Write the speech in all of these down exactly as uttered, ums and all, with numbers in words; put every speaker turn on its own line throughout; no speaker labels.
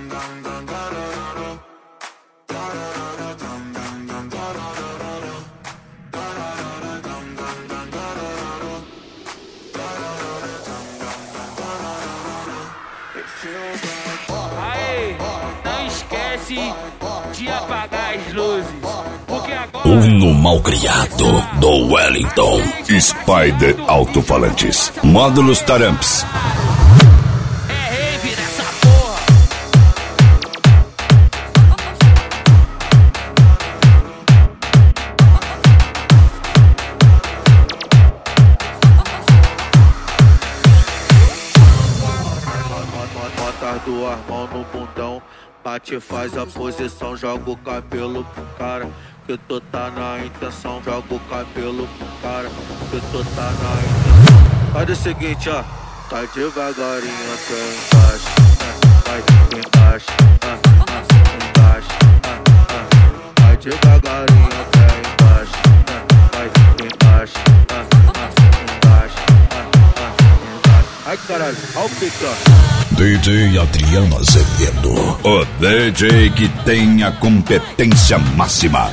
Aê, não esquece de apagar as luzes, porque agora...
Um malcriado do Wellington. Spider Alto-Falantes. Módulos Taramps.
É rave nessa porra.
Bota as duas mãos no bundão, bate, faz a posição, joga o cabelo pro cara. Que tu tá na intenção, joga o cabelo pro cara. Que tu tá na intenção. Faz o seguinte, ó, tá devagarinho até embaixo, vai embaixo, ah, ah, embaixo, ah, ah. Vai devagarinho até embaixo, vai embaixo, ah, ah, embaixo, ah, ah, embaixo. Ai caralho, ó o pica.
D J Adriano Azevedo, o D J que tem a competência máxima.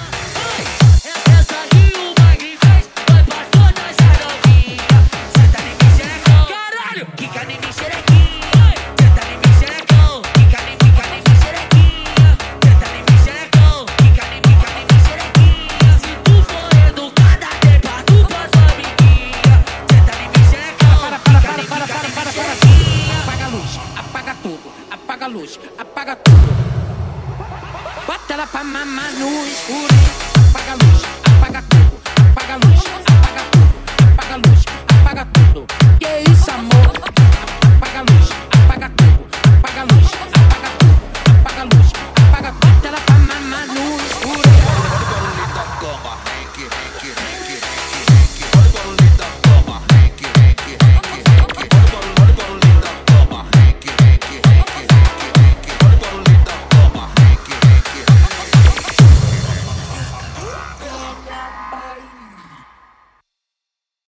Apaga a luz, apaga tudo. Bota ela pra mamar no escuro. Apaga a luz.